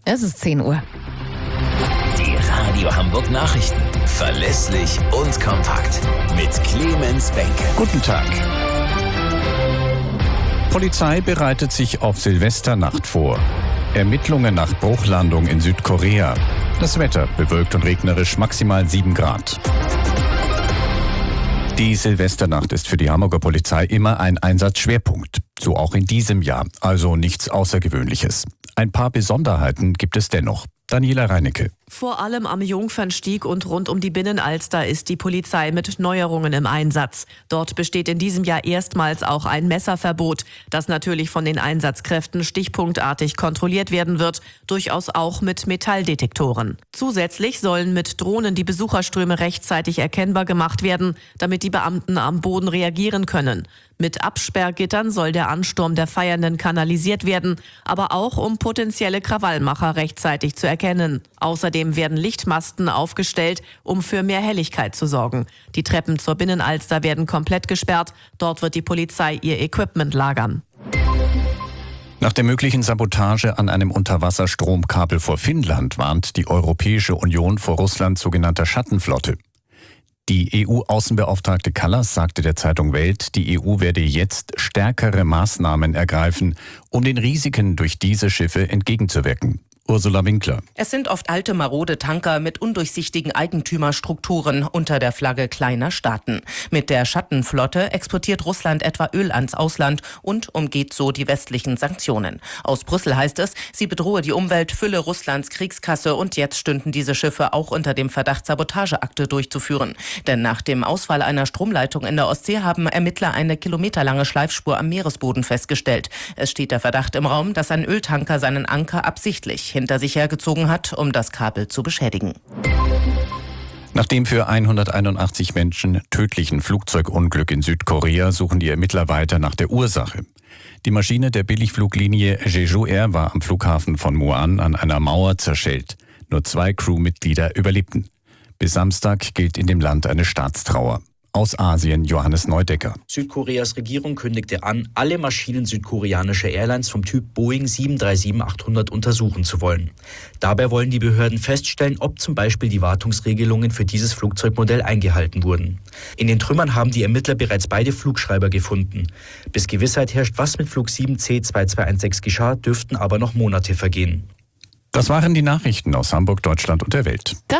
Es ist 10 Uhr. Die Radio Hamburg Nachrichten. Verlässlich und kompakt. Mit Clemens Benke. Guten Tag. Polizei bereitet sich auf Silvesternacht vor. Ermittlungen nach Bruchlandung in Südkorea. Das Wetter bewölkt und regnerisch, maximal 7 Grad. Die Silvesternacht ist für die Hamburger Polizei immer ein Einsatzschwerpunkt. So auch in diesem Jahr, also nichts Außergewöhnliches. Ein paar Besonderheiten gibt es dennoch. Daniela Reinecke. Vor allem am Jungfernstieg und rund um die Binnenalster ist die Polizei mit Neuerungen im Einsatz. Dort besteht in diesem Jahr erstmals auch ein Messerverbot, das natürlich von den Einsatzkräften stichpunktartig kontrolliert werden wird, durchaus auch mit Metalldetektoren. Zusätzlich sollen mit Drohnen die Besucherströme rechtzeitig erkennbar gemacht werden, damit die Beamten am Boden reagieren können. Mit Absperrgittern soll der Ansturm der Feiernden kanalisiert werden, aber auch um potenzielle Krawallmacher rechtzeitig zu erkennen. Außerdem werden Lichtmasten aufgestellt, um für mehr Helligkeit zu sorgen. Die Treppen zur Binnenalster werden komplett gesperrt. Dort wird die Polizei ihr Equipment lagern. Nach der möglichen Sabotage an einem Unterwasserstromkabel vor Finnland warnt die Europäische Union vor Russlands sogenannter Schattenflotte. Die EU-Außenbeauftragte Kallas sagte der Zeitung Welt, die EU werde jetzt stärkere Maßnahmen ergreifen, um den Risiken durch diese Schiffe entgegenzuwirken. Ursula Winkler. Es sind oft alte, marode Tanker mit undurchsichtigen Eigentümerstrukturen unter der Flagge kleiner Staaten. Mit der Schattenflotte exportiert Russland etwa Öl ans Ausland und umgeht so die westlichen Sanktionen. Aus Brüssel heißt es, sie bedrohe die Umwelt, fülle Russlands Kriegskasse und jetzt stünden diese Schiffe auch unter dem Verdacht, Sabotageakte durchzuführen. Denn nach dem Ausfall einer Stromleitung in der Ostsee haben Ermittler eine kilometerlange Schleifspur am Meeresboden festgestellt. Es steht der Verdacht im Raum, dass ein Öltanker seinen Anker absichtlich hinter sich hergezogen hat, um das Kabel zu beschädigen. Nach dem für 181 Menschen tödlichen Flugzeugunglück in Südkorea suchen die Ermittler weiter nach der Ursache. Die Maschine der Billigfluglinie Jeju Air war am Flughafen von Muan an einer Mauer zerschellt. Nur 2 Crewmitglieder überlebten. Bis Samstag gilt in dem Land eine Staatstrauer. Aus Asien Johannes Neudecker. Südkoreas Regierung kündigte an, alle Maschinen südkoreanischer Airlines vom Typ Boeing 737-800 untersuchen zu wollen. Dabei wollen die Behörden feststellen, ob zum Beispiel die Wartungsregelungen für dieses Flugzeugmodell eingehalten wurden. In den Trümmern haben die Ermittler bereits beide Flugschreiber gefunden. Bis Gewissheit herrscht, was mit Flug 7C-2216 geschah, dürften aber noch Monate vergehen. Das waren die Nachrichten aus Hamburg, Deutschland und der Welt.